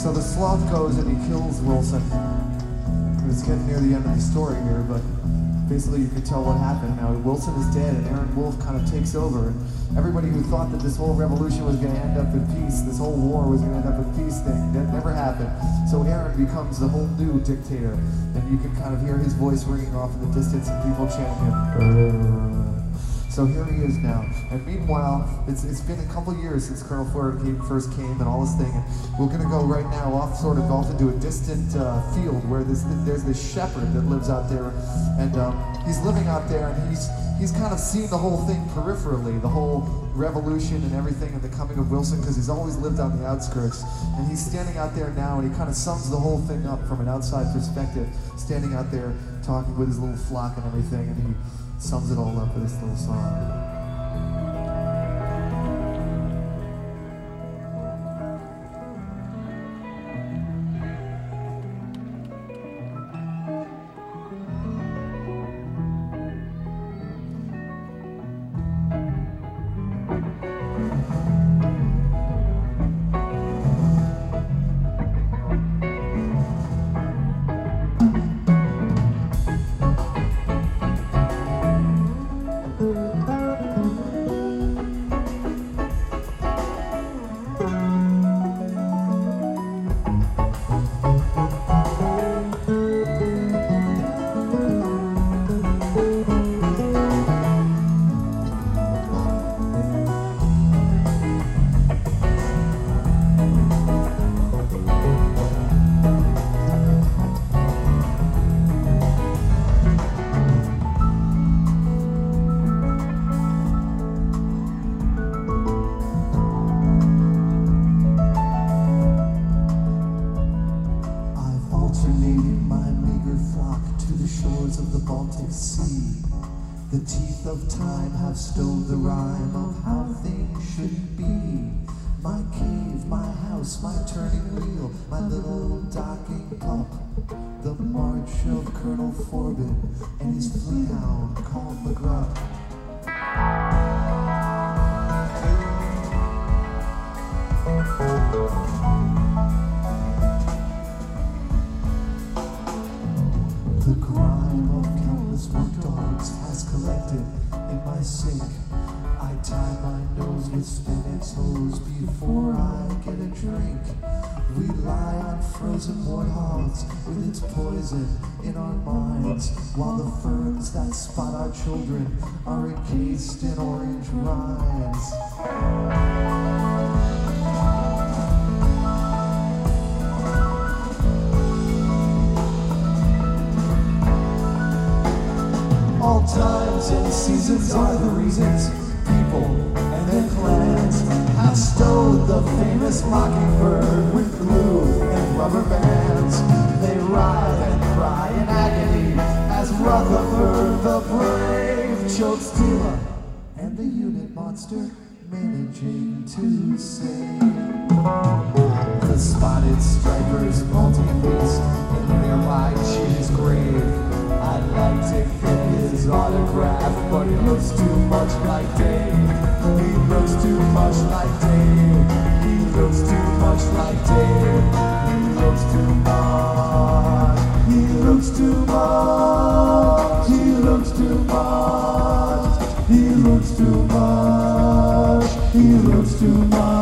So the sloth goes and he kills Wilson. It's getting near the end of the story here, but basically you can tell what happened. Now Wilson is dead and Aaron Wolf kind of takes over. And everybody who thought that this whole revolution was going to end up in peace, this whole war was going to end up in peace thing, that never happened. So Aaron becomes the whole new dictator. And you can kind of hear his voice ringing off in the distance and people chanting him. So here he is now. And meanwhile, it's been a couple years since Colonel Ford first came and all this thing. And we're going to go right now off into a distant field where there's this shepherd that lives out there. And he's living out there and he's kind of seen the whole thing peripherally, the whole revolution and everything and the coming of Wilson, because he's always lived on the outskirts. And he's standing out there now and he kind of sums the whole thing up from an outside perspective, standing out there talking with his little flock and everything. And he sums it all up with this little song. The teeth of time have stowed the rhyme of how things should be. My cave, my house, my turning wheel, my little docking pup. The march of Colonel Forbin and his fleet hound called McGruff. The grime of countless work dogs has collected in my sink. I tie my nose with spinach hose before I get a drink. We lie on frozen warthogs with its poison in our minds, while the ferns that spot our children are encased in orange rinds. All times and seasons are the reasons people and their clans have stowed the famous mockingbird with glue and rubber bands. They writhe and cry in agony as Rutherford the brave chokes Tila and the unit monster managing to save. The spotted stripers multi-beast in nearby Cheetah's grave. I'd like to get his autograph, but he looks too much like Dave. He looks too much like Dave. He looks too much like Dave. He looks too much. He looks too much. He looks too much. He looks too much. He looks too much.